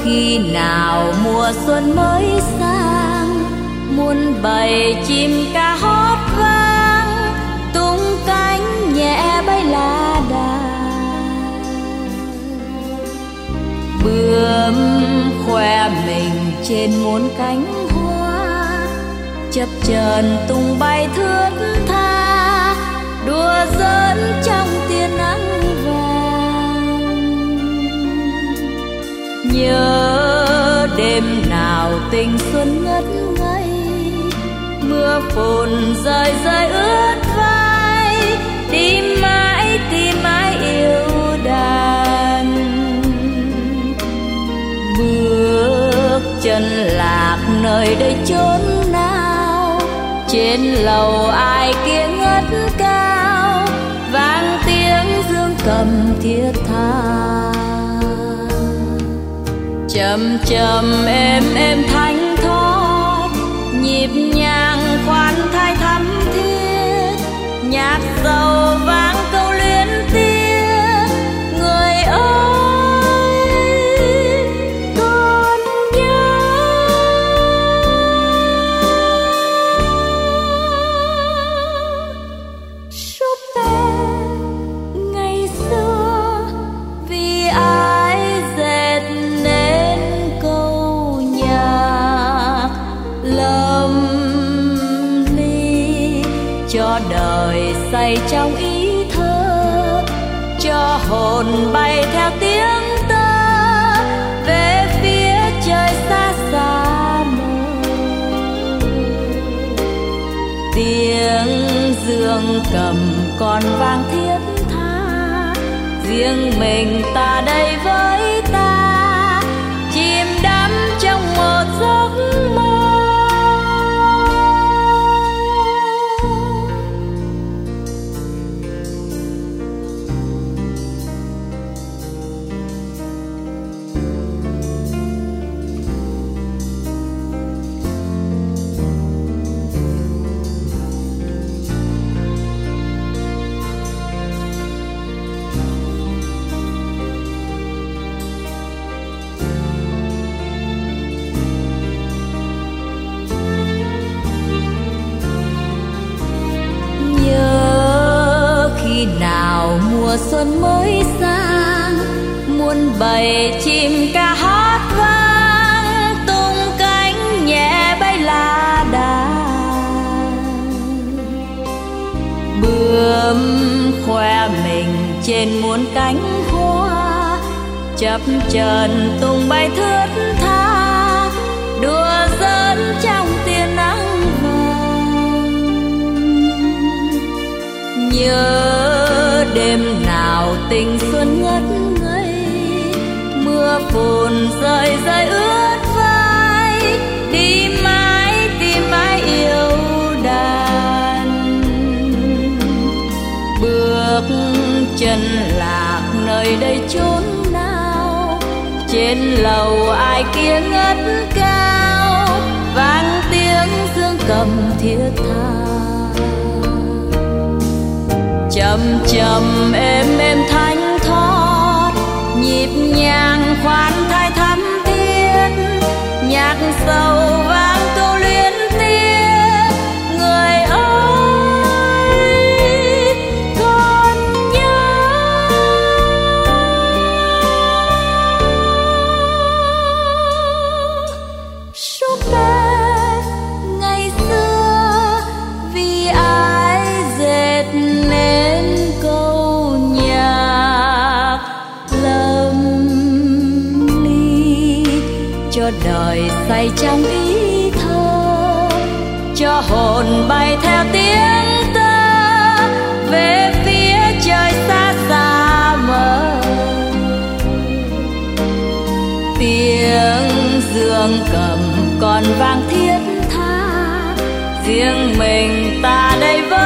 khi nào mùa xuân mới sang, muôn bầy chim ca hót vang, tung cánh nhẹ bay la đà. Bướm khoe mình trên muôn cánh hoa, chập chờn tung bay thướt tha, đùa giỡn trong tia nắng vàng. Nhớ đêm nào tình xuân ngất ngây, mưa phùn rơi rơi ướt vai, tìm mãi yêu đàn. Bước chân lạc nơi đây chốn nào, trên lầu ai kia ngất cao, vang tiếng dương cầm thiết tha. Chậm chậm êm thanh thoát, nhịp nhàng khoan thai thắm thiết, nhạc sầu vang câu luyến tiếc. Người ơi con nhớ, Chopin ngày xưa vì ai dệt nên câu nhạc lầm ly, cho đời say trong ý thơ, cho hồn bay theo tiếng tơ về phía trời xa xa mờ. Tiếng dương cầm còn vang thiết tha, riêng mình ta đây với ta, chìm đắm trong một giấc mơ. Nào mùa xuân mới sang, muôn bầy chim ca hót vang, tung cánh nhẹ bay la đà. Bướm khoe mình trên muôn cánh hoa, chập chờn tung bay thướt tha, đùa giỡn trong tia nắng vàng. Nhớ đêm nào tình xuân ngất ngây, mưa phùn rơi rơi ướt vai, đi mãi tìm mãi yêu đàn. Bước chân lạc nơi đây chốn nào, trên lầu ai kia ngất cao, vang tiếng dương cầm thiết tha. Chậm chậm êm thanh thoát, nhịp nhàng khoan thai thắm thiết, nhạc sầu vang câu luyến tiếc. Người ơi con nhớ, Chopin ngày xưa vì ai dệt nên câu nhạc lầm ly, cho đời say trong ý thơ, cho hồn bay theo tiếng tơ về phía trời xa xa mờ. Tiếng dương cầm còn vang thiết tha, riêng mình ta đây với